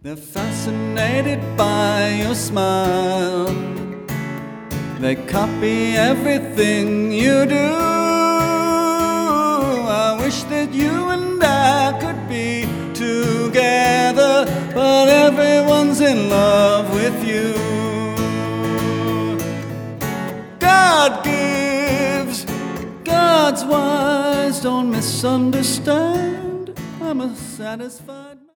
They're fascinated by your smile. They copy everything you do. I wish that you and I could be together, but everyone's in love with you. God gives, God's wise, don't misunderstand. I'm a satisfied